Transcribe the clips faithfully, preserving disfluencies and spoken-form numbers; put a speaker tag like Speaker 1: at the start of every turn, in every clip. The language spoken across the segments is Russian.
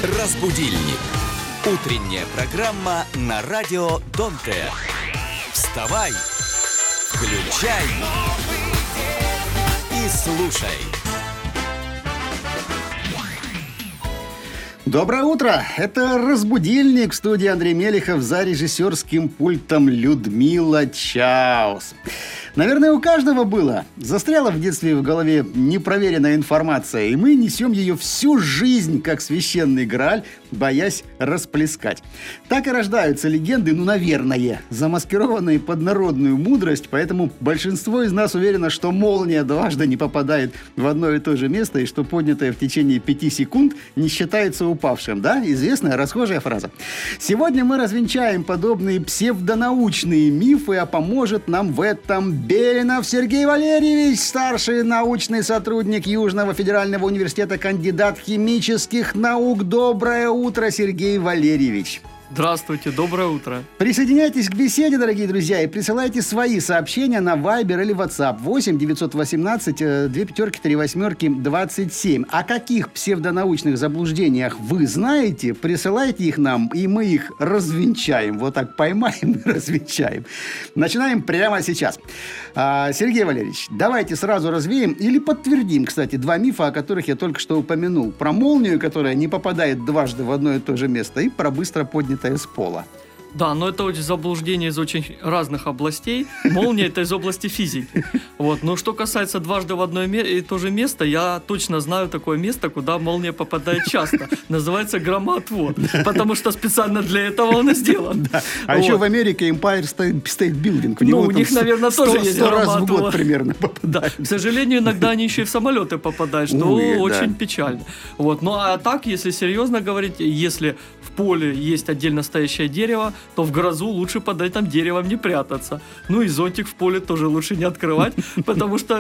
Speaker 1: Разбудильник. Утренняя программа на радио Дон-Тэ. Вставай, включай и слушай.
Speaker 2: Доброе утро! Это «Разбудильник», в студии Андрей Мелехов, за режиссерским пультом Людмила Чаус. Наверное, у каждого было. Застряла в детстве в голове непроверенная информация, и мы несем ее всю жизнь, как священный Грааль, боясь расплескать. Так и рождаются легенды, ну, наверное, замаскированные под народную мудрость, поэтому большинство из нас уверено, что молния дважды не попадает в одно и то же место, и что поднятое в течение пяти секунд не считается упавшим, да? Известная расхожая фраза. Сегодня мы развенчаем подобные псевдонаучные мифы, а поможет нам в этом Белинов Сергей Валерьевич, старший научный сотрудник Южного федерального университета, кандидат химических наук. Доброе утро, Сергей Валерьевич.
Speaker 3: Здравствуйте, доброе утро.
Speaker 2: Присоединяйтесь к беседе, дорогие друзья, и присылайте свои сообщения на Viber или WhatsApp восемь девятьсот восемнадцать две пятерки три восьмерки двадцать семь. О каких псевдонаучных заблуждениях вы знаете, присылайте их нам, и мы их развенчаем. Вот так поймаем и развенчаем. Начинаем прямо сейчас. А, Сергей Валерьевич, давайте сразу развеем или подтвердим, кстати, два мифа, о которых я только что упомянул. Про молнию, которая не попадает дважды в одно и то же место, и про быстро поднятое с пола.
Speaker 3: Да, но это очень заблуждение из очень разных областей. Молния – это из области физики. Вот. Но что касается дважды в одно и то же место, я точно знаю такое место, куда молния попадает часто. Называется громоотвод. Потому что специально для этого он и сделан.
Speaker 2: Да. А вот. Еще в Америке Empire State Building.
Speaker 3: Ну, у них, наверное,
Speaker 2: сто,
Speaker 3: тоже есть
Speaker 2: сто раз в
Speaker 3: громоотвод.
Speaker 2: год примерно попадает.
Speaker 3: Да. К сожалению, иногда они еще и в самолеты попадают, что
Speaker 2: Ой,
Speaker 3: очень
Speaker 2: да.
Speaker 3: печально. Вот. Ну, а так, если серьезно говорить, если в поле есть отдельно стоящее дерево, то в грозу лучше под этим деревом не прятаться. Ну и зонтик в поле тоже лучше не открывать, потому что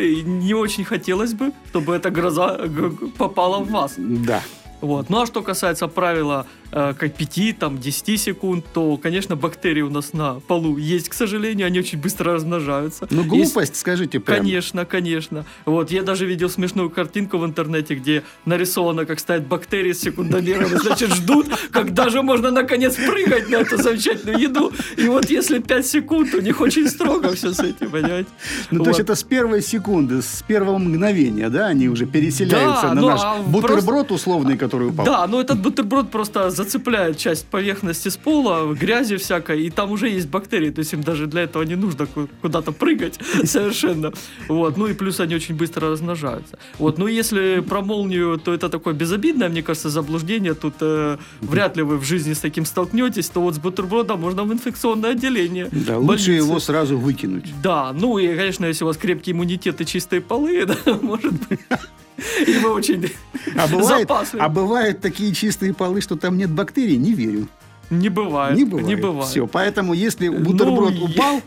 Speaker 3: не очень хотелось бы, чтобы эта гроза попала в вас.
Speaker 2: Да.
Speaker 3: Вот. Ну а что касается правила э, как пяти, там, десяти секунд, то, конечно, бактерии у нас на полу есть, к сожалению, они очень быстро размножаются.
Speaker 2: Ну, глупость,
Speaker 3: есть...
Speaker 2: скажите прямо.
Speaker 3: Конечно, конечно. Вот, я даже видел смешную картинку в интернете, где нарисовано, как стоят бактерии с секундомером, и, значит, ждут, когда же можно, наконец, прыгать на эту замечательную еду. И вот если пять секунд, у них очень строго все с этим, понимаете?
Speaker 2: Ну,
Speaker 3: вот.
Speaker 2: То есть это с первой секунды, с первого мгновения, да, они уже переселяются
Speaker 3: да,
Speaker 2: на
Speaker 3: ну,
Speaker 2: наш
Speaker 3: а
Speaker 2: бутерброд
Speaker 3: просто...
Speaker 2: условный, который упал.
Speaker 3: Да, но этот бутерброд просто зацепляет часть поверхности с пола, грязи всякой, и там уже есть бактерии, то есть им даже для этого не нужно куда-то прыгать совершенно. Вот. Ну и плюс они очень быстро размножаются. Вот. Ну если про молнию, то это такое безобидное, мне кажется, заблуждение. Тут э, вряд ли вы в жизни с таким столкнетесь, то вот с бутербродом можно в инфекционное отделение.
Speaker 2: Да, лучше больницы. Его сразу выкинуть.
Speaker 3: Да, ну и, конечно, если у вас крепкий иммунитет и чистые полы, да, может быть... И вы очень
Speaker 2: а бывает,
Speaker 3: запасливы.
Speaker 2: А бывают такие чистые полы, что там нет бактерий? Не верю.
Speaker 3: Не бывает.
Speaker 2: Не бывает.
Speaker 3: Не бывает.
Speaker 2: Все, поэтому если бутерброд ну, упал,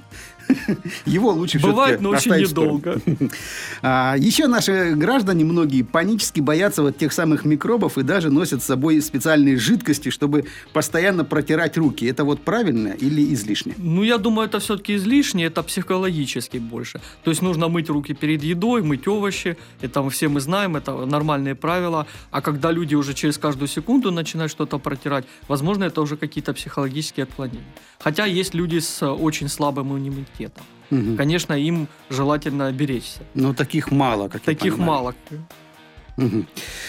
Speaker 2: его лучше
Speaker 3: бывает, но очень
Speaker 2: оставить
Speaker 3: недолго.
Speaker 2: А, еще наши граждане, многие, панически боятся вот тех самых микробов и даже носят с собой специальные жидкости, чтобы постоянно протирать руки. Это вот правильно или излишне?
Speaker 3: Ну, я думаю, это все-таки излишне, это психологически больше. То есть нужно мыть руки перед едой, мыть овощи. Это все мы знаем, это нормальные правила. А когда люди уже через каждую секунду начинают что-то протирать, возможно, это уже какие-то психологические отклонения. Хотя есть люди с очень слабым иммунитетом. Угу. Конечно, им желательно беречься.
Speaker 2: Но таких мало, как
Speaker 3: таких
Speaker 2: я понимаю.
Speaker 3: мало.
Speaker 2: Угу.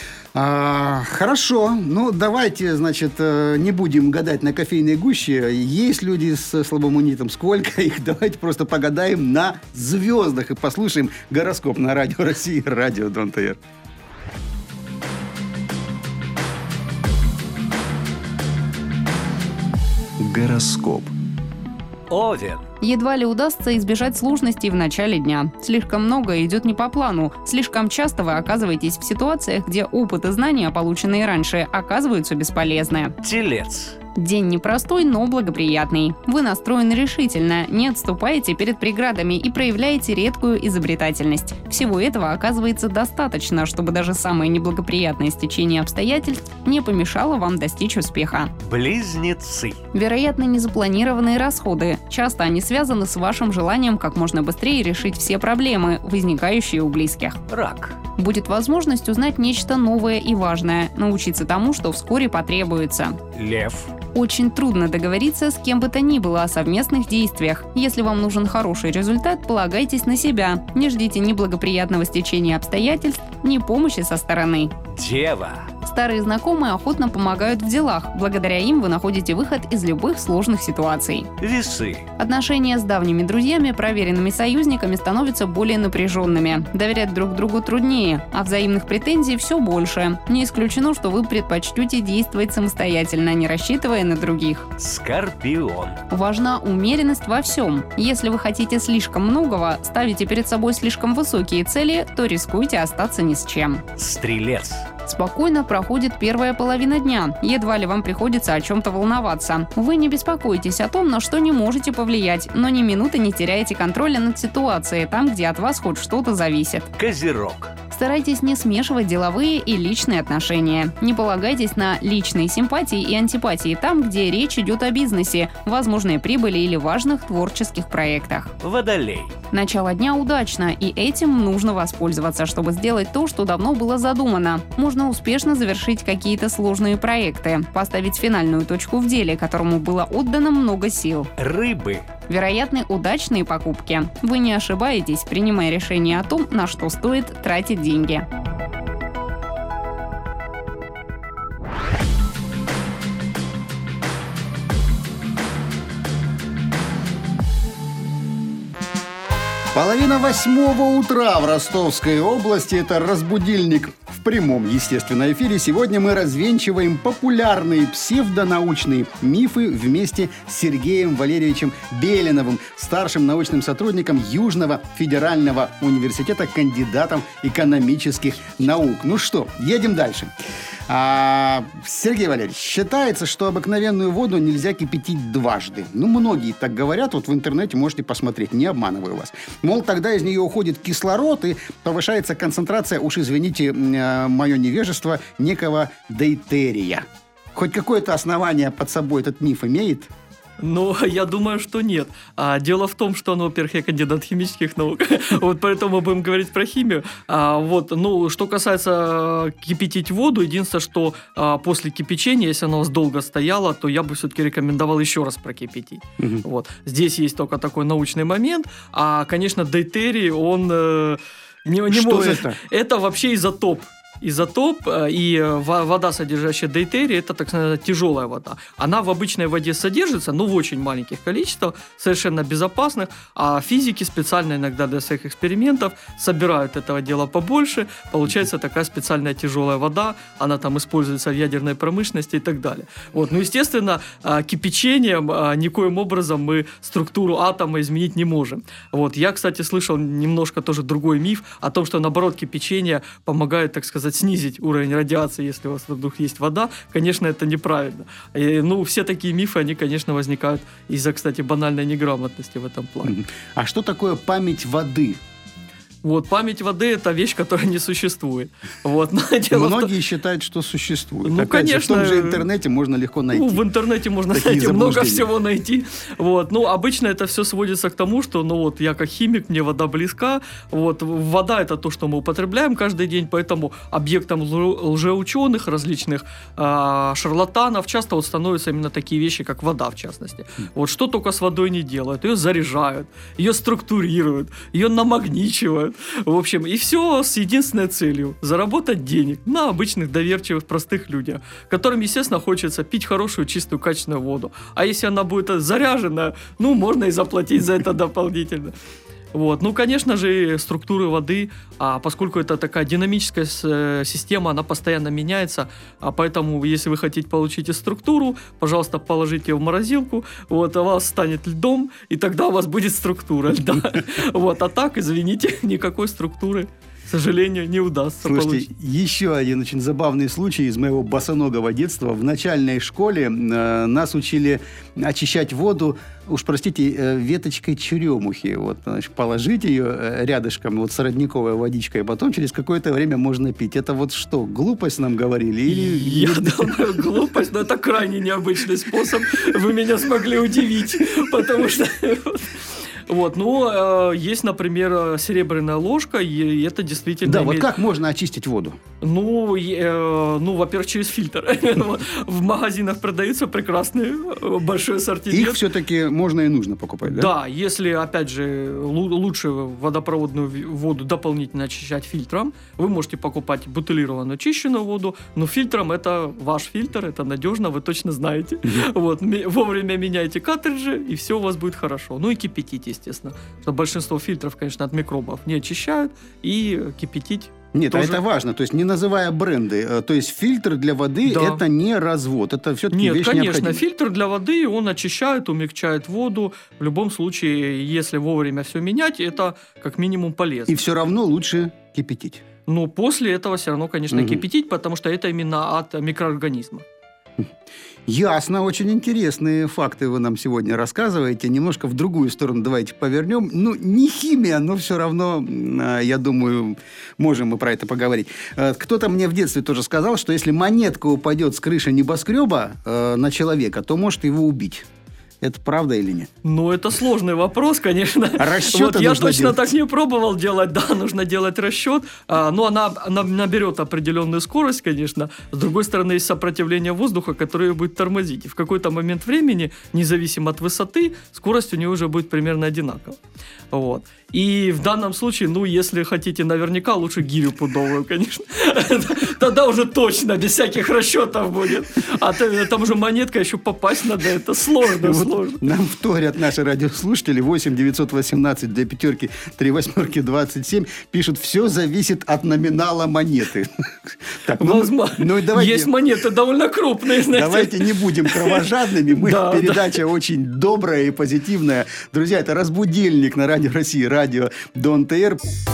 Speaker 2: А, хорошо. Ну, давайте, значит, не будем гадать на кофейной гуще. Есть люди с слабым иммунитетом. Сколько их? Давайте просто погадаем на звездах и послушаем гороскоп на Радио России, Радио Дон-Тэ.
Speaker 1: Гороскоп. Овен.
Speaker 4: Едва ли удастся избежать сложностей в начале дня. Слишком много идет не по плану. Слишком часто вы оказываетесь в ситуациях, где опыт и знания, полученные раньше, оказываются бесполезны.
Speaker 1: Телец.
Speaker 4: День непростой, но благоприятный. Вы настроены решительно, не отступаете перед преградами и проявляете редкую изобретательность. Всего этого оказывается достаточно, чтобы даже самое неблагоприятное стечение обстоятельств не помешало вам достичь успеха.
Speaker 1: Близнецы.
Speaker 4: Вероятно, незапланированные расходы. Часто они связаны с вашим желанием как можно быстрее решить все проблемы, возникающие у близких.
Speaker 1: Рак.
Speaker 4: Будет возможность узнать нечто новое и важное, научиться тому, что вскоре потребуется.
Speaker 1: Лев.
Speaker 4: Очень трудно договориться с кем бы то ни было о совместных действиях. Если вам нужен хороший результат, полагайтесь на себя. Не ждите ни благоприятного стечения обстоятельств, ни помощи со стороны.
Speaker 1: Дева.
Speaker 4: Старые знакомые охотно помогают в делах. Благодаря им вы находите выход из любых сложных ситуаций.
Speaker 1: Весы.
Speaker 4: Отношения с давними друзьями, проверенными союзниками становятся более напряженными. Доверять друг другу труднее, а взаимных претензий все больше. Не исключено, что вы предпочтете действовать самостоятельно, не рассчитывая на других.
Speaker 1: Скорпион.
Speaker 4: Важна умеренность во всем. Если вы хотите слишком многого, ставите перед собой слишком высокие цели, то рискуете остаться ни с чем.
Speaker 1: Стрелец.
Speaker 4: Спокойно проходит первая половина дня. Едва ли вам приходится о чем-то волноваться. Вы не беспокоитесь о том, на что не можете повлиять, но ни минуты не теряете контроля над ситуацией там, где от вас хоть что-то зависит.
Speaker 1: Козерог.
Speaker 4: Старайтесь не смешивать деловые и личные отношения. Не полагайтесь на личные симпатии и антипатии там, где речь идет о бизнесе, возможной прибыли или важных творческих проектах.
Speaker 1: Водолей.
Speaker 4: Начало дня удачно, и этим нужно воспользоваться, чтобы сделать то, что давно было задумано. Можно успешно завершить какие-то сложные проекты, поставить финальную точку в деле, которому было отдано много сил.
Speaker 1: Рыбы.
Speaker 4: Вероятны удачные покупки. Вы не ошибаетесь, принимая решение о том, на что стоит тратить деньги.
Speaker 2: Половина восьмого утра в Ростовской области. Это разбудильник в прямом, естественно, эфире. Сегодня мы развенчиваем популярные псевдонаучные мифы вместе с Сергеем Валерьевичем Белиновым, старшим научным сотрудником Южного федерального университета, кандидатом экономических наук. Ну что, едем дальше. А, Сергей Валерьевич, считается, что обыкновенную воду нельзя кипятить дважды. Ну, многие так говорят, вот в интернете можете посмотреть, не обманываю вас. Мол, тогда из нее уходит кислород и повышается концентрация, уж извините мое невежество, некого дейтерия. Хоть какое-то основание под собой этот миф имеет?
Speaker 3: Ну, я думаю, что нет. А, дело в том, что, ну, во-первых, я кандидат химических наук, вот поэтому будем говорить про химию. А, вот, ну, что касается кипятить воду, единственное, что а, после кипячения, если она у вас долго стояла, то я бы все-таки рекомендовал еще раз прокипятить. Угу. Вот. Здесь есть только такой научный момент, а, конечно, дейтерий, он э, не, не
Speaker 2: что
Speaker 3: может...
Speaker 2: это?
Speaker 3: Это вообще изотоп. Изотоп и вода, содержащая дейтерий, это, так сказать, тяжелая вода. Она в обычной воде содержится, но в очень маленьких количествах, совершенно безопасных, а физики специально иногда для своих экспериментов собирают этого дела побольше, получается такая специальная тяжелая вода, она там используется в ядерной промышленности и так далее. Вот. Ну, естественно, кипячением никоим образом мы структуру атома изменить не можем. Вот. Я, кстати, слышал немножко тоже другой миф о том, что, наоборот, кипячение помогает, так сказать, снизить уровень радиации, если у вас вдруг есть вода. Конечно, это неправильно. И, ну, все такие мифы, они, конечно, возникают из-за, кстати, банальной неграмотности в этом плане.
Speaker 2: А что такое память воды?
Speaker 3: Вот, память воды – это вещь, которая не существует. Вот, но дело
Speaker 2: Многие
Speaker 3: в...
Speaker 2: считают, что существует.
Speaker 3: Ну,
Speaker 2: Опять
Speaker 3: конечно.
Speaker 2: же, в том же интернете можно легко найти.
Speaker 3: Ну, в интернете можно найти много всего найти. Вот, ну, обычно это все сводится к тому, что, ну, вот, я как химик, мне вода близка. Вот, вода – это то, что мы употребляем каждый день, поэтому объектом лжеученых, различных э, шарлатанов часто вот становятся именно такие вещи, как вода, в частности. Вот, что только с водой не делают. Ее заряжают, ее структурируют, ее намагничивают. В общем, и все с единственной целью – заработать денег на обычных доверчивых простых людях, которым, естественно, хочется пить хорошую, чистую, качественную воду. А если она будет заряженная, ну, можно и заплатить за это дополнительно. Вот. Ну, конечно же, структуры воды, а поскольку это такая динамическая с, система, она постоянно меняется, а поэтому, если вы хотите получить структуру, пожалуйста, положите ее в морозилку, вот, а у вас станет льдом, и тогда у вас будет структура льда. Вот, а так, извините, никакой структуры, к сожалению, не удастся
Speaker 2: Слушайте,
Speaker 3: получить.
Speaker 2: еще один очень забавный случай из моего босоногого детства. В начальной школе э, нас учили очищать воду, уж простите, э, веточкой черемухи. Вот, значит, положить ее рядышком вот с родниковой водичкой, а потом через какое-то время можно пить. Это вот что, глупость нам говорили? Или...
Speaker 3: Я думаю, глупость, но это крайне необычный способ. Вы меня смогли удивить, потому что... Вот, Вот, ну, э, есть, например, серебряная ложка, и это действительно
Speaker 2: Да,
Speaker 3: имеет...
Speaker 2: вот как можно очистить воду?
Speaker 3: Ну, э, ну, во-первых, через фильтр. В магазинах продаются прекрасные, э, большой ассортимент.
Speaker 2: Их все-таки можно и нужно покупать, да?
Speaker 3: Да, если, опять же, лу- лучше водопроводную ви- воду дополнительно очищать фильтром, вы можете покупать бутылированную очищенную воду, но фильтром это ваш фильтр, это надежно, вы точно знаете. Вот, ме- вовремя меняйте картриджи, и все у вас будет хорошо. Ну и кипятить, естественно. Что большинство фильтров, конечно, от микробов не очищают, и кипятить.
Speaker 2: Нет,
Speaker 3: тоже...
Speaker 2: а это важно, то есть не называя бренды, э, то есть фильтр для воды
Speaker 3: Да.
Speaker 2: это не развод, это все-таки
Speaker 3: Нет,
Speaker 2: вещь
Speaker 3: конечно,
Speaker 2: необходимая.
Speaker 3: фильтр для воды, он очищает, умягчает воду. В любом случае, если вовремя все менять, это как минимум полезно.
Speaker 2: И все равно лучше кипятить.
Speaker 3: Но после этого все равно, конечно,
Speaker 2: Мгм.
Speaker 3: кипятить, потому что это именно от микроорганизма.
Speaker 2: Ясно, очень интересные факты вы нам сегодня рассказываете. Немножко в другую сторону давайте повернем. Ну, не химия, но все равно, м, а, я думаю, можем мы про это поговорить. Э, Кто-то мне в детстве тоже сказал, что если монетка упадет с крыши небоскреба э, на человека, то может его убить. Это правда или нет?
Speaker 3: Ну, это сложный вопрос, конечно.
Speaker 2: Расчеты
Speaker 3: Вот я
Speaker 2: нужно
Speaker 3: точно
Speaker 2: делать.
Speaker 3: так не пробовал делать. Да, нужно делать расчет. А, но она, она наберет определенную скорость, конечно. С другой стороны, есть сопротивление воздуха, которое ее будет тормозить. И в какой-то момент времени, независимо от высоты, скорость у нее уже будет примерно одинакова. Вот. И в данном случае, ну, если хотите наверняка, лучше гирю пудовую, конечно. Тогда уже точно, без всяких расчетов будет. А то- там уже монетка, еще попасть надо. Это сложно,
Speaker 2: Вот
Speaker 3: сложно.
Speaker 2: нам вторят наши радиослушатели восемь девятьсот восемнадцать для пятерки три восьмерки двадцать семь пишут, все зависит от номинала монеты. Так, ну,
Speaker 3: Возможно.
Speaker 2: ну и давайте,
Speaker 3: Есть монеты довольно крупные, знаете.
Speaker 2: давайте не будем кровожадными. Мы
Speaker 3: Да,
Speaker 2: передача очень добрая и позитивная. Друзья, это «Разбудильник» на Радио России, радио Дон ТР.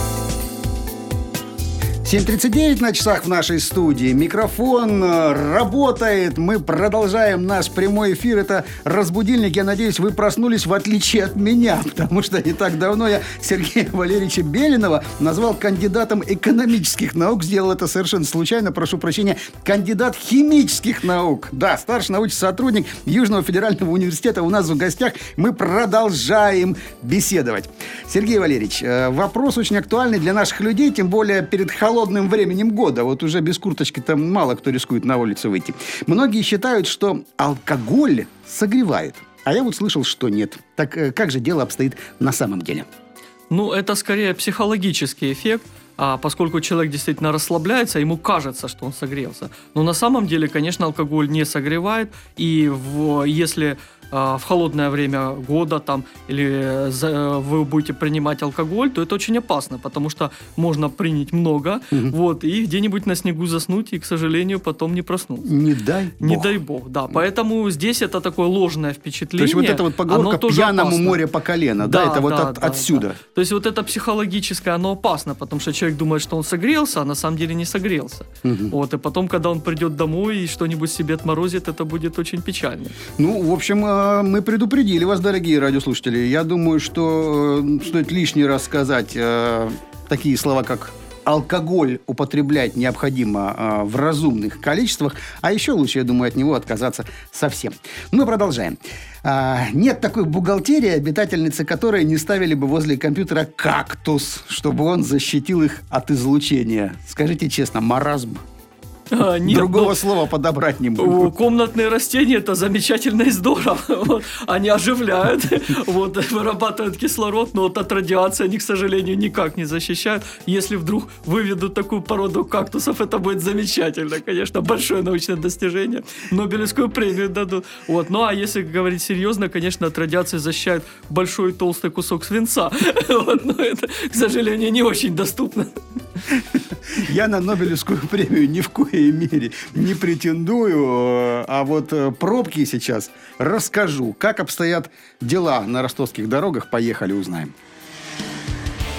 Speaker 2: семь тридцать девять на часах в нашей студии. Микрофон э, работает. Мы продолжаем наш прямой эфир. Это «Разбудильник». Я надеюсь, вы проснулись в отличие от меня, потому что не так давно я Сергея Валерьевича Белинова назвал кандидатом экономических наук. Сделал это совершенно случайно. Прошу прощения. Кандидат химических наук. Да, старший научный сотрудник Южного федерального университета у нас в гостях. Мы продолжаем беседовать. Сергей Валерьевич, э, вопрос очень актуальный для наших людей, тем более перед холодным холодным временем года. Вот уже без курточки там мало кто рискует на улицу выйти. Многие считают, что алкоголь согревает. А я вот слышал, что нет. Так э, как же дело обстоит на самом деле?
Speaker 3: Ну, это скорее психологический эффект, а поскольку человек действительно расслабляется, ему кажется, что он согрелся. Но на самом деле, конечно, алкоголь не согревает. И в, если а, в холодное время года там, или за, вы будете принимать алкоголь, то это очень опасно, потому что можно принять много,
Speaker 2: Мгм.
Speaker 3: вот, и где-нибудь на снегу заснуть, и, к сожалению, потом не проснуться.
Speaker 2: Не дай бог.
Speaker 3: Не дай бог, да. Поэтому здесь это такое ложное
Speaker 2: То
Speaker 3: впечатление.
Speaker 2: есть вот эта вот поговорка
Speaker 3: оно тоже
Speaker 2: «пьяному
Speaker 3: опасно.
Speaker 2: море по колено», да,
Speaker 3: Да,
Speaker 2: это вот
Speaker 3: да,
Speaker 2: от-
Speaker 3: да,
Speaker 2: отсюда.
Speaker 3: да. То есть вот это психологическое, оно опасно, потому что человек думает, что он согрелся, а на самом деле не согрелся.
Speaker 2: Мгм.
Speaker 3: Вот, и потом, когда он придет домой и что-нибудь себе отморозит, это будет очень печально.
Speaker 2: Ну, в общем, э, мы предупредили вас, дорогие радиослушатели. Я думаю, что э, стоит лишний раз сказать э, такие слова, как алкоголь употреблять необходимо э, в разумных количествах, а еще лучше, я думаю, от него отказаться совсем. Мы продолжаем. А, нет такой бухгалтерии, обитательницы которой не ставили бы возле компьютера кактус, чтобы он защитил их от излучения. Скажите честно, маразм?
Speaker 3: А, нет,
Speaker 2: Другого
Speaker 3: ну,
Speaker 2: слова подобрать не
Speaker 3: о,
Speaker 2: могу.
Speaker 3: комнатные растения это замечательно и здорово. Вот. Они оживляют, вот, вырабатывают кислород, но вот от радиации они, к сожалению, никак не защищают. Если вдруг выведут такую породу кактусов, это будет замечательно, конечно, большое научное достижение. Нобелевскую премию дадут. Вот. Ну а если говорить серьезно, конечно, от радиации защищает большой толстый кусок свинца. Вот. Но это, к сожалению, не очень доступно.
Speaker 2: Я на Нобелевскую премию ни в коей мере не претендую, а вот э, пробки сейчас расскажу. Как обстоят дела на ростовских дорогах, поехали, узнаем.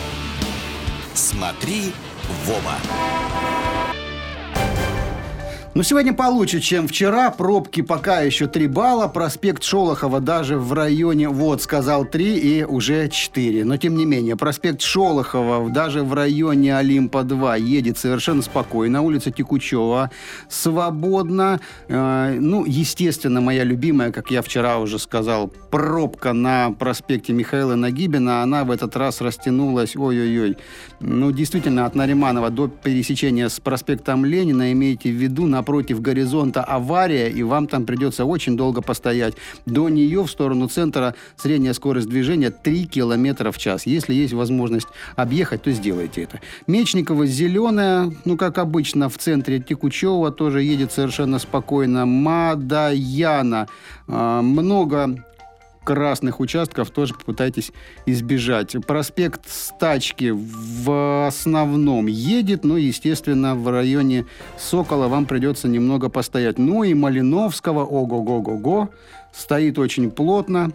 Speaker 5: Смотри в оба.
Speaker 2: Ну, сегодня получше, чем вчера. Пробки пока еще три балла. Проспект Шолохова даже в районе... Вот, сказал три и уже четыре. Но, тем не менее, проспект Шолохова даже в районе Олимпа два едет совершенно спокойно. Улица Текучева свободно. Э, ну, естественно, моя любимая, как я вчера уже сказал, пробка на проспекте Михаила Нагибина. Она в этот раз растянулась, ой-ой-ой. Ну, действительно, от Нариманова до пересечения с проспектом Ленина, имейте в виду, напротив горизонта авария, и вам там придется очень долго постоять. До нее в сторону центра средняя скорость движения три километра в час. Если есть возможность объехать, то сделайте это. Мечникова зеленая, ну, как обычно, в центре Текучева тоже едет совершенно спокойно. Мадаяна. Э, много красных участков, тоже попытайтесь избежать. Проспект Стачки в основном едет, но, естественно, в районе Сокола вам придется немного постоять. Ну и Малиновского, ого-го-го-го, стоит очень плотно.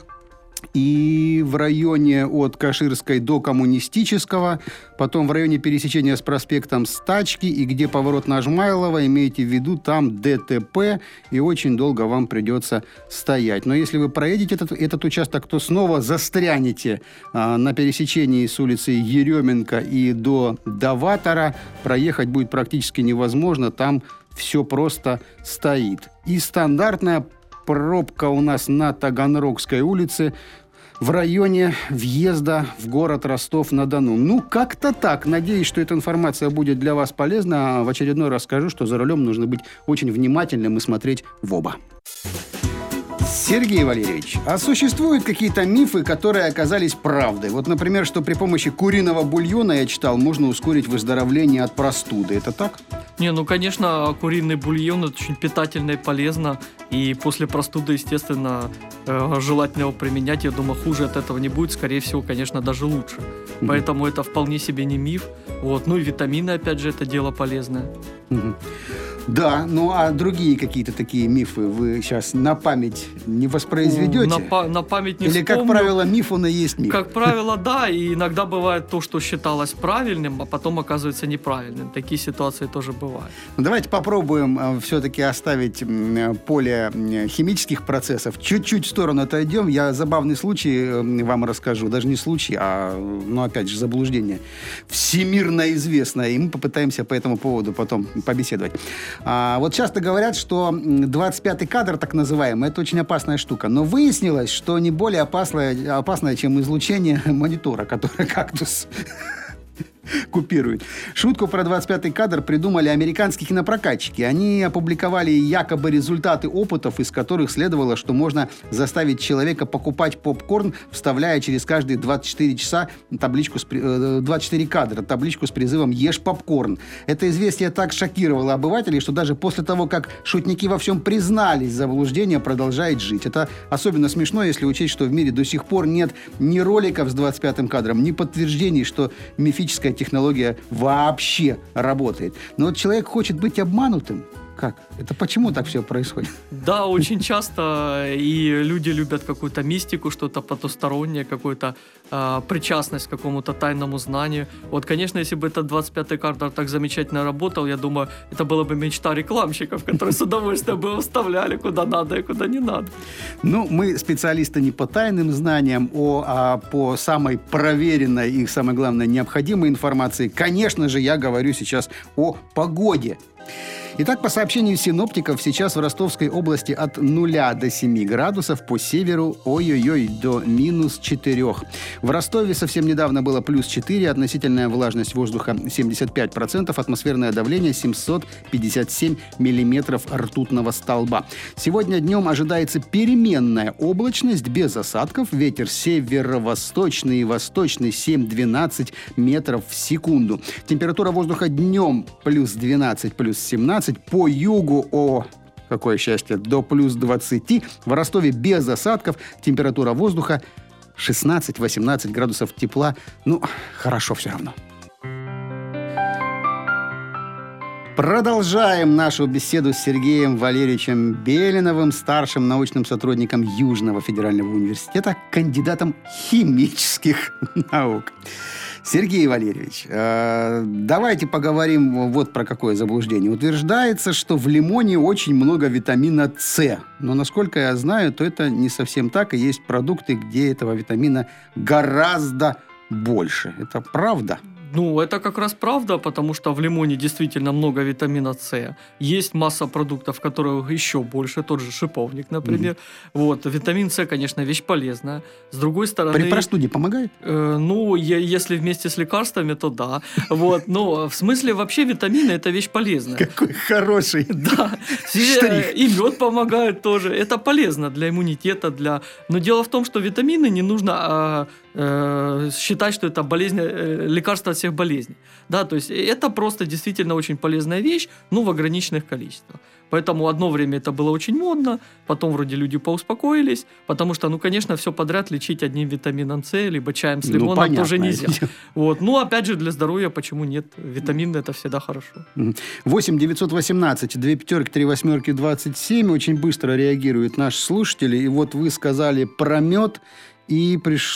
Speaker 2: И в районе от Каширской до Коммунистического, потом в районе пересечения с проспектом Стачки, и где поворот на Жмайлова, имейте в виду, там ДТП, и очень долго вам придется стоять. Но если вы проедете этот, этот участок, то снова застрянете а, на пересечении с улицы Еременко и до Даватора. Проехать будет практически невозможно, там все просто стоит. И стандартная пробка у нас на Таганрогской улице в районе въезда в город Ростов-на-Дону. Ну, как-то так. Надеюсь, что эта информация будет для вас полезна. В очередной раз скажу, что за рулем нужно быть очень внимательным и смотреть в оба. Сергей Валерьевич, а существуют какие-то мифы, которые оказались правдой? Вот, например, что при помощи куриного бульона, я читал, можно ускорить выздоровление от простуды. Это так?
Speaker 3: Не, ну, конечно, куриный бульон – это очень питательно и полезно. И после простуды, естественно, желательно его применять. Я думаю, хуже от этого не будет. Скорее всего, конечно, даже лучше. Mm-hmm. Поэтому это вполне себе не миф. Вот. Ну и витамины, опять же, это дело полезное.
Speaker 2: Mm-hmm. Да, ну а другие какие-то такие мифы вы сейчас на память не воспроизведете?
Speaker 3: На, па- на память не
Speaker 2: Или,
Speaker 3: вспомню.
Speaker 2: как правило, миф он и есть миф?
Speaker 3: Как правило, да. И иногда бывает то, что считалось правильным, а потом оказывается неправильным. Такие ситуации тоже бывают.
Speaker 2: Ну, давайте попробуем э, все-таки оставить э, поле э, химических процессов. Чуть-чуть в сторону отойдем. Я забавный случай э, вам расскажу. Даже не случай, а, ну, опять же, заблуждение. Всемирно известное. И мы попытаемся по этому поводу потом побеседовать. А, вот часто говорят, что двадцать пятый кадр, так называемый, это очень опасная штука. Но выяснилось, что не более опасная, опасная чем излучение монитора, который кактус купирует. Шутку про двадцать пятый кадр придумали американские кинопрокатчики. Они опубликовали якобы результаты опытов, из которых следовало, что можно заставить человека покупать попкорн, вставляя через каждые двадцать четыре часа табличку с, двадцать четыре кадра, табличку с призывом «Ешь попкорн». Это известие так шокировало обывателей, что даже после того, как шутники во всем признались, заблуждение продолжает жить. Это особенно смешно, если учесть, что в мире до сих пор нет ни роликов с двадцать пятым кадром, ни подтверждений, что мифическая технология вообще работает. Но вот человек хочет быть обманутым. Как? Это почему так все происходит?
Speaker 3: Да, очень часто и люди любят какую-то мистику, что-то потустороннее, какую-то э, причастность к какому-то тайному знанию. Вот, конечно, если бы этот двадцать пятый кадр так замечательно работал, я думаю, это была бы мечта рекламщиков, которые с удовольствием бы вставляли куда надо и куда не надо.
Speaker 2: Ну, мы специалисты не по тайным знаниям, о, а по самой проверенной и, самое главное, необходимой информации. Конечно же, я говорю сейчас о погоде. Итак, по сообщению синоптиков, сейчас в Ростовской области от нуля до семи градусов, по северу, ой-ой-ой, до минус четырех. В Ростове совсем недавно было плюс четыре, относительная влажность воздуха семьдесят пять процентов, атмосферное давление семьсот пятьдесят семь миллиметров ртутного столба. Сегодня днем ожидается переменная облачность без осадков, ветер северо-восточный и восточный семь-двенадцать метров в секунду. Температура воздуха днем плюс двенадцать, плюс семнадцать, по югу, о, какое счастье, до плюс двадцати. В Ростове без осадков, температура воздуха шестнадцать-восемнадцать градусов тепла. Ну, хорошо все равно. Продолжаем нашу беседу с Сергеем Валерьевичем Белиновым, старшим научным сотрудником Южного федерального университета, кандидатом химических наук. Сергей Валерьевич, э, давайте поговорим вот про какое заблуждение. Утверждается, что в лимоне очень много витамина С. Но, насколько я знаю, то это не совсем так. И есть продукты, где этого витамина гораздо больше. Это правда?
Speaker 3: Ну, это как раз правда, потому что в лимоне действительно много витамина С. Есть масса продуктов, в которых еще больше, тот же шиповник, например. Mm-hmm. Вот, витамин С, конечно, вещь полезная. С другой стороны...
Speaker 2: При простуде помогает?
Speaker 3: Э, ну, я, если вместе с лекарствами, то да. Вот, но в смысле вообще витамины – это вещь полезная.
Speaker 2: Какой хороший.
Speaker 3: Да. И мед помогает тоже. Это полезно для иммунитета, для... Но дело в том, что витамины не нужно... А, считать, что это болезнь, лекарство от всех болезней. Да, то есть это просто действительно очень полезная вещь, но в ограниченных количествах. Поэтому одно время это было очень модно, потом вроде люди поуспокоились, потому что, ну, конечно, все подряд лечить одним витамином С, либо чаем с лимоном ну, тоже нельзя. Вот. Ну, опять же, для здоровья почему нет? Витамины это всегда хорошо.
Speaker 2: восемь девятьсот восемнадцать две пятерки три восьмерки двадцать семь. Очень быстро реагируют наши слушатели. И вот вы сказали про мед, и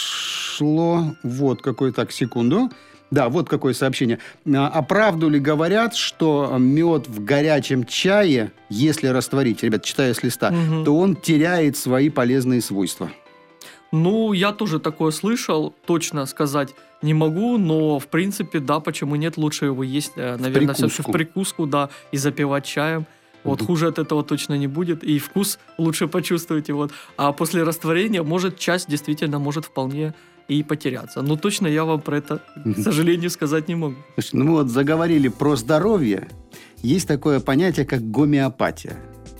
Speaker 2: пришло вот какое, так, секунду. Да, вот какое сообщение. А правду ли говорят, что мед в горячем чае, если растворить, ребят, читаю с листа, угу. то он теряет свои полезные свойства?
Speaker 3: Ну, я тоже такое слышал, точно сказать не могу, но, в принципе, да, почему нет, лучше его есть, наверное, все-таки в прикуску, да, и запивать чаем. Вот, mm-hmm. хуже от этого точно не будет, и вкус лучше почувствуете. Вот. А после растворения, может, часть действительно может вполне и потеряться. Но точно я вам про это, mm-hmm. к сожалению, сказать не могу.
Speaker 2: Слушайте, ну мы вот заговорили про здоровье. Есть такое понятие, как гомеопатия.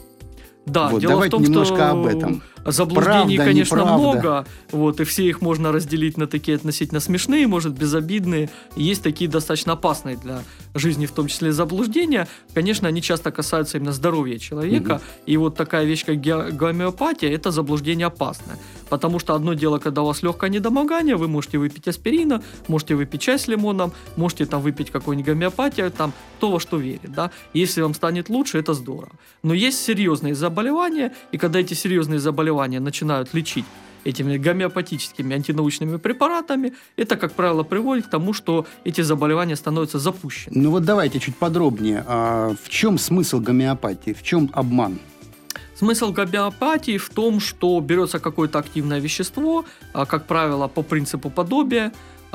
Speaker 3: Да,
Speaker 2: вот,
Speaker 3: дело
Speaker 2: давайте
Speaker 3: в том,
Speaker 2: немножко
Speaker 3: что
Speaker 2: об этом.
Speaker 3: Заблуждений,
Speaker 2: правда,
Speaker 3: конечно,
Speaker 2: неправда.
Speaker 3: много, вот, и все их можно разделить на такие относительно смешные, может, безобидные. Есть такие достаточно опасные для жизни, в том числе заблуждения. Конечно, они часто касаются именно здоровья человека. Угу. И вот такая вещь, как гомеопатия, это заблуждение опасное. Потому что одно дело, когда у вас легкое недомогание, вы можете выпить аспирина, можете выпить чай с лимоном, можете там выпить какую-нибудь гомеопатию, там, кто во что верит, да. Если вам станет лучше, это здорово. Но есть серьезные заболевания, и когда эти серьезные заболевания начинают лечить этими гомеопатическими антинаучными препаратами, это, как правило, приводит к тому, что эти заболевания становятся запущенными.
Speaker 2: Ну вот давайте чуть подробнее. А в чем смысл гомеопатии? В чем обман?
Speaker 3: Смысл гомеопатии в том, что берется какое-то активное вещество, как правило, по принципу подобия,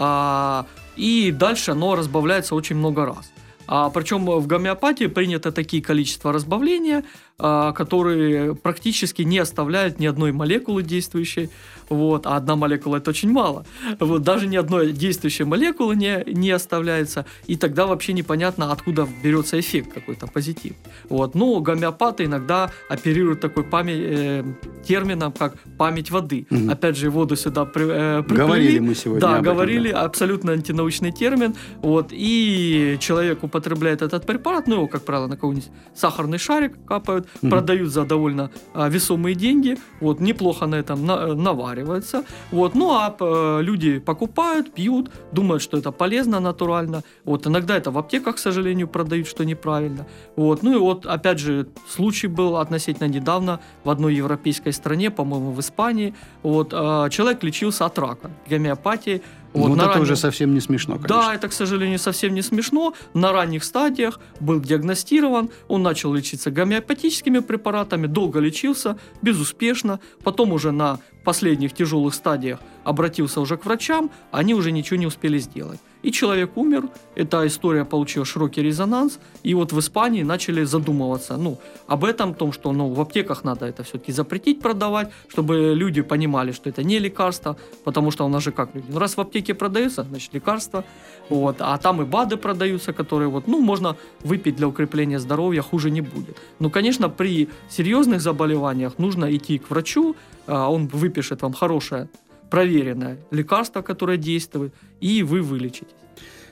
Speaker 3: и дальше оно разбавляется очень много раз. А, причем в гомеопатии принято такие количества разбавления, а, которые практически не оставляют ни одной молекулы действующей. Вот, а одна молекула – это очень мало. Вот, даже ни одной действующей молекулы не, не оставляется. И тогда вообще непонятно, откуда берется эффект какой-то позитив. Вот. Но гомеопаты иногда оперируют такой память, э, термином, как память воды. Угу. Опять же, воду сюда при, э, приплели.
Speaker 2: Говорили мы сегодня
Speaker 3: Да,
Speaker 2: об этом,
Speaker 3: говорили.
Speaker 2: Да.
Speaker 3: Абсолютно антинаучный термин. Вот. И человек употребляет этот препарат, ну его, как правило, на какой-нибудь сахарный шарик капают, угу. продают за довольно а, весомые деньги. Вот. Неплохо на этом на, навариваются. Вот. Ну, а э, люди покупают, пьют, думают, что это полезно, натурально. Вот. Иногда это в аптеках, к сожалению, продают, что неправильно. Вот. Ну и вот, опять же, случай был относительно недавно в одной европейской стране, по-моему, в Испании. Вот. Э, человек лечился от рака, гомеопатией.
Speaker 2: Вот, вот это
Speaker 3: ранних...
Speaker 2: уже совсем не смешно, конечно.
Speaker 3: Да, это, к сожалению, совсем не смешно. На ранних стадиях был диагностирован, он начал лечиться гомеопатическими препаратами, долго лечился, безуспешно. Потом уже на последних тяжелых стадиях обратился уже к врачам, они уже ничего не успели сделать. И человек умер, эта история получила широкий резонанс, и вот в Испании начали задумываться ну, об этом, о том, что ну, в аптеках надо это все-таки запретить продавать, чтобы люди понимали, что это не лекарство, потому что у нас же как люди, ну, раз в аптеке продается, значит лекарство, вот, а там и БАДы продаются, которые вот, ну, можно выпить для укрепления здоровья, хуже не будет. Но, конечно, при серьезных заболеваниях нужно идти к врачу, он выпишет вам хорошее проверенное лекарство, которое действует, и вы вылечитесь.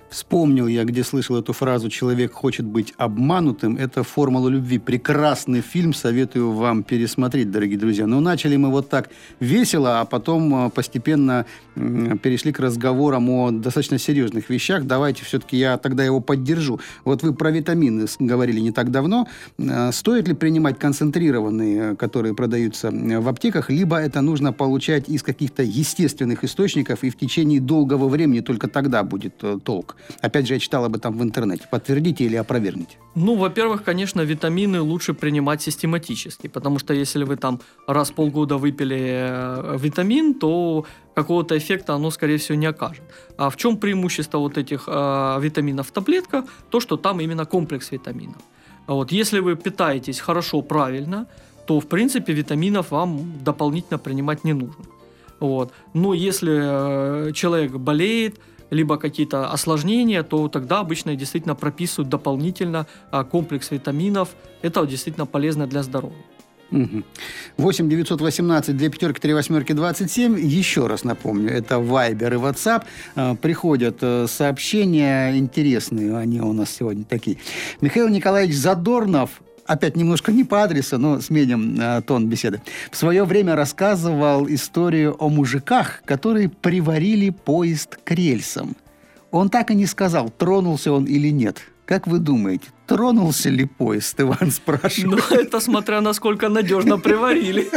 Speaker 2: Вспомнил я, где слышал эту фразу «человек хочет быть обманутым». Это «Формула любви». Прекрасный фильм, советую вам пересмотреть, дорогие друзья. Но начали мы вот так весело, а потом постепенно перешли к разговорам о достаточно серьезных вещах. Давайте все-таки я тогда его поддержу. Вот вы про витамины говорили не так давно. Стоит ли принимать концентрированные, которые продаются в аптеках, либо это нужно получать из каких-то естественных источников, и в течение долгого времени только тогда будет толк? Опять же, я читал об этом в интернете. Подтвердите или опровергните?
Speaker 3: Ну, во-первых, конечно, витамины лучше принимать систематически, потому что если вы там раз в полгода выпили витамин, то какого-то эффекта оно, скорее всего, не окажет. А в чем преимущество вот этих э, витаминов в таблетках? То, что там именно комплекс витаминов. Вот, если вы питаетесь хорошо, правильно, то, в принципе, витаминов вам дополнительно принимать не нужно. Вот. Но если э, человек болеет, либо какие-то осложнения, то тогда обычно действительно прописывают дополнительно а, комплекс витаминов. Это действительно полезно для здоровья.
Speaker 2: восемь девятьсот восемнадцать две пятерки три восьмерки двадцать семь. Еще раз напомню, это Viber и WhatsApp. Приходят сообщения интересные, они у нас сегодня такие. Михаил Николаевич Задорнов, опять немножко не по адресу, но сменим э, тон беседы, в свое время рассказывал историю о мужиках, которые приварили поезд к рельсам. Он так и не сказал, тронулся он или нет. Как вы думаете, тронулся ли поезд, Иван спрашивает?
Speaker 3: Ну, это смотря насколько надежно приварили.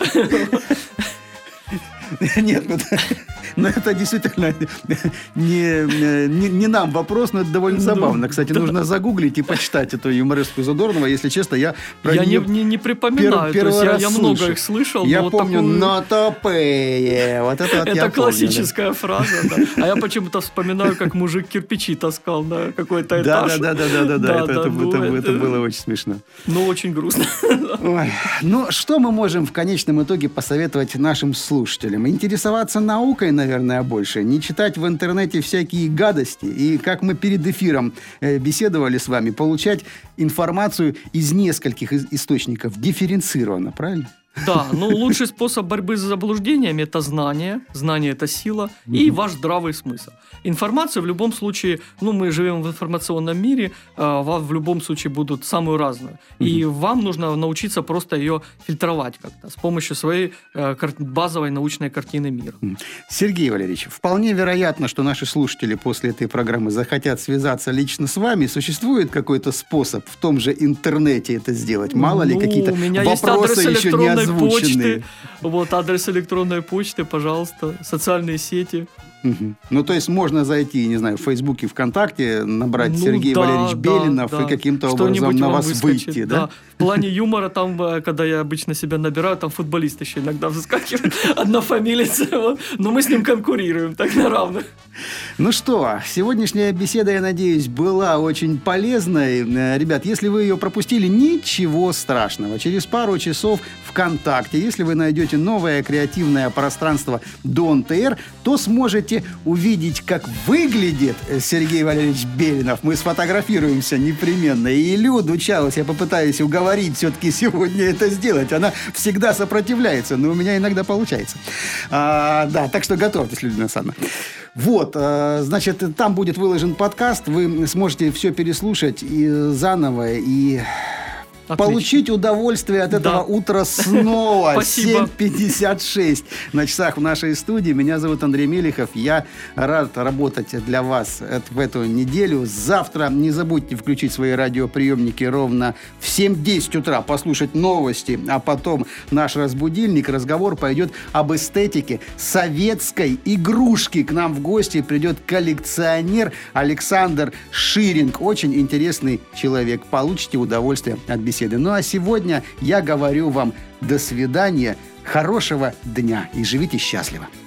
Speaker 2: Нет, но это действительно не, не, не нам вопрос, но это довольно забавно. Кстати, да. Нужно загуглить и почитать эту юмористку Задорнова. Если честно, я про
Speaker 3: я
Speaker 2: нее
Speaker 3: не, не, не припоминаю.
Speaker 2: Пер,
Speaker 3: То есть я, я много их слышал.
Speaker 2: Я
Speaker 3: но
Speaker 2: помню
Speaker 3: такую...
Speaker 2: «но тупые». Вот это вот
Speaker 3: это
Speaker 2: я
Speaker 3: классическая
Speaker 2: помню,
Speaker 3: да. фраза. Да. А я почему-то вспоминаю, как мужик кирпичи таскал на какой-то этаж.
Speaker 2: Да, да, да, да, да, да. Это, это, ну, это, это, это было очень смешно.
Speaker 3: Ну, очень грустно.
Speaker 2: Ой. Ну, что мы можем в конечном итоге посоветовать нашим слушателям? Интересоваться наукой, наверное, больше. Не читать в интернете всякие гадости. И, как мы перед эфиром э, беседовали с вами, получать информацию из нескольких из- источников дифференцированно, правильно?
Speaker 3: Да, но лучший способ борьбы с заблуждениями – это знание. Знание – это сила. Mm-hmm. И ваш здравый смысл. Информацию в любом случае, ну, мы живем в информационном мире, э, в любом случае будут самую разную. Mm-hmm. И вам нужно научиться просто ее фильтровать как-то с помощью своей э, базовой научной картины мира. Mm-hmm.
Speaker 2: Сергей Валерьевич, вполне вероятно, что наши слушатели после этой программы захотят связаться лично с вами. Существует какой-то способ в том же интернете это сделать? Мало
Speaker 3: ну,
Speaker 2: ли, какие-то вопросы еще не озвучены.
Speaker 3: Почты. Вот адрес электронной почты, пожалуйста, социальные сети.
Speaker 2: Угу. Ну, то есть можно зайти, не знаю, в Фейсбуке, ВКонтакте, набрать ну, Сергей
Speaker 3: да,
Speaker 2: Валерьевич
Speaker 3: да,
Speaker 2: Белинов
Speaker 3: да.
Speaker 2: и каким-то
Speaker 3: Что-нибудь
Speaker 2: образом на вас
Speaker 3: выскочит,
Speaker 2: выйти,
Speaker 3: да?
Speaker 2: да?
Speaker 3: В плане юмора, там, когда я обычно себя набираю, там футболист еще иногда выскакивает, однофамилец, вот. Но мы с ним конкурируем, так на равных.
Speaker 2: Ну что, сегодняшняя беседа, я надеюсь, была очень полезной. Ребят, если вы ее пропустили, ничего страшного. Через пару часов ВКонтакте, если вы найдете новое креативное пространство до эн тэ эр, то сможете увидеть, как выглядит Сергей Валерьевич Белинов. Мы сфотографируемся непременно. И Люду Чаус я попытаюсь уговорить все-таки сегодня это сделать. Она всегда сопротивляется, но у меня иногда получается. А, да, так что готовьтесь, Людмила Александровна. Вот, значит, там будет выложен подкаст, вы сможете все переслушать и заново, и Отлично. Получить удовольствие от этого да. утра снова. семь пятьдесят шесть на часах в нашей студии. Меня зовут Андрей Мелихов. Я рад работать для вас в эту неделю. Завтра не забудьте включить свои радиоприемники ровно в семь десять утра, послушать новости, а потом наш разбудильник. Разговор пойдет об эстетике советской игрушки. К нам в гости придет коллекционер Александр Ширинг. Очень интересный человек. Получите удовольствие от беседы. Ну а сегодня я говорю вам до свидания, хорошего дня и живите счастливо.